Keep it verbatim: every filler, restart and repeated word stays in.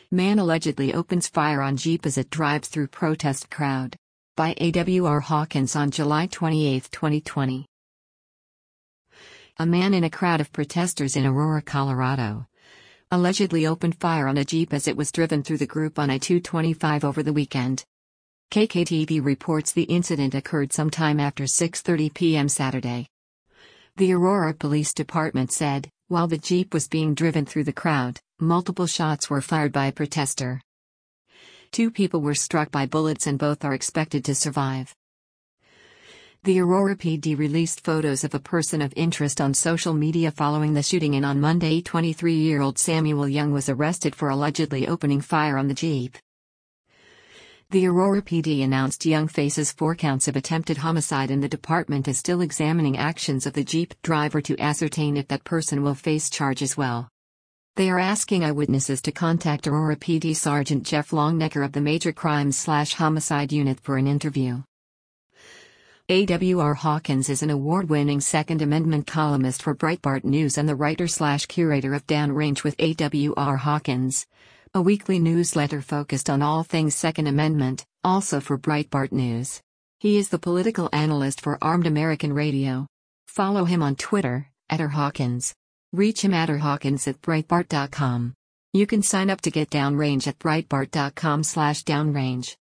Man allegedly opens fire on Jeep as it drives through protest crowd. By A W R Hawkins on July twenty-eighth, twenty twenty. A man in a crowd of protesters in Aurora, Colorado, allegedly opened fire on a Jeep as it was driven through the group on I two twenty-five over the weekend. K K T V reports the incident occurred sometime after six thirty p m Saturday. The Aurora Police Department said, while the Jeep was being driven through the crowd, multiple shots were fired by a protester. Two people were struck by bullets and both are expected to survive. The Aurora P D released photos of a person of interest on social media following the shooting, and on Monday twenty-three-year-old Samuel Young was arrested for allegedly opening fire on the Jeep. The Aurora P D announced Young faces four counts of attempted homicide, and the department is still examining actions of the Jeep driver to ascertain if that person will face charge as well. They are asking eyewitnesses to contact Aurora P D Sergeant Jeff Longnecker of the Major Crimes/Homicide Unit for an interview. A W R Hawkins is an award-winning Second Amendment columnist for Breitbart News and the writer-slash-curator of Downrange with A W R Hawkins, a weekly newsletter focused on all things Second Amendment, also for Breitbart News. He is the political analyst for Armed American Radio. Follow him on Twitter, at rhawkins. Reach him at rhawkins at breitbart dot com. You can sign up to get Downrange at breitbart dot com slash downrange.